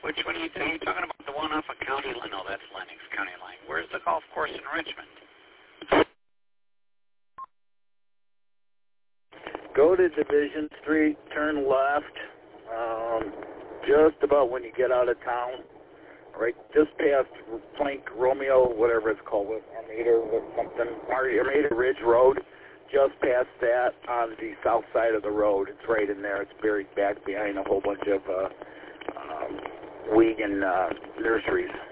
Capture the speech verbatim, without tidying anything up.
Which one are you, are you talking about? The one off of County Line? No, that's Lenox County Line. Where's the golf course in Richmond? Go to Division Street, turn left, um, just about when you get out of town, right, just past Plank Romeo, whatever it's called, with Armada or something, Armada Ridge Road, just past that on the south side of the road. It's right in there. It's buried back behind a whole bunch of uh, um, Wiegand uh, nurseries.